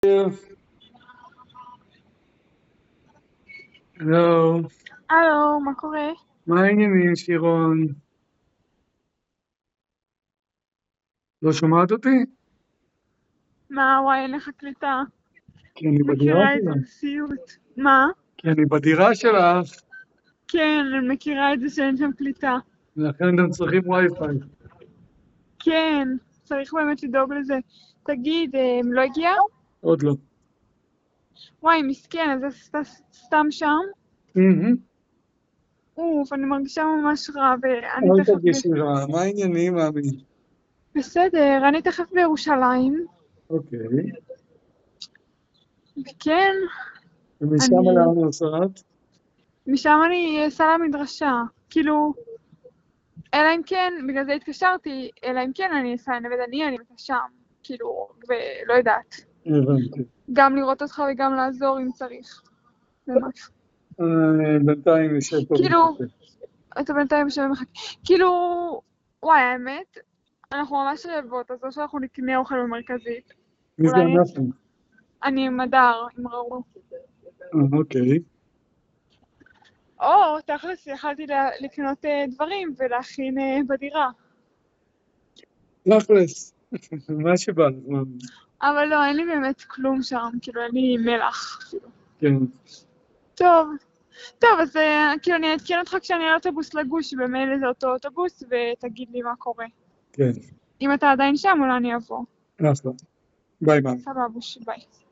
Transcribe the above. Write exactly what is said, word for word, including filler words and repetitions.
הלו, הלו, מה קורה? מה העניינים שירון? לא שומעת אותי? מה, וואי, אין לך קליטה. כי אני בדירה מכירה את זה שלך. בסיוט. מה? כי אני בדירה שלך, כן, אני מכירה את זה שאין שם קליטה. ולכן אתם צריכים וי-פיי. כן, צריך באמת לדאוג לזה. תגיד, הם לא הגיע? עוד לא. וואי, מסכן, אז זה סת- סתם שם? מהמם. אוף, אני מרגישה ממש רע, ואני אל תכף... תרגישי ב... רע, מה העניינים, מאמי? בסדר, אני תכף בירושלים. אוקיי. וכן, ומשם אני... לאן נוסעת? משם אני אסע למדרשה. כאילו, אלא אם כן, בגלל זה התקשרתי, אלא אם כן אני אסע לנווה דניאל, אם אתה שם. כאילו, ולא יודעת. הבנתי. גם לראות אותך וגם לעזור אם צריך. ממש. אה, בינתיים נשב פה כאילו, ונחכה. אתה בינתיים יושב ומחכה. כאילו, וואי, האמת, אנחנו ממש רעבות, אז או שאנחנו נקנה אוכל במרכזית. מי זה אולי אנחנו? אני עם הדר, עם ראו. אה, אוקיי. או, תכלס, יכלתי לה- לקנות אה, דברים ולהכין אה, בדירה. תכלס. מה שבא לך, מאמי. אבל לא, אין לי באמת כלום שם, כאילו, אין לי מלח. אפילו. כן. טוב. טוב, אז אה, כאילו אני אעדכן אותך כשאני על אוטובוס לגוש, במילא זה אותו אוטובוס, ותגיד לי מה קורה. כן. אם אתה עדיין שם, אולי אני אבוא. אחלה. ביי, מאמי. סבבה, ביי.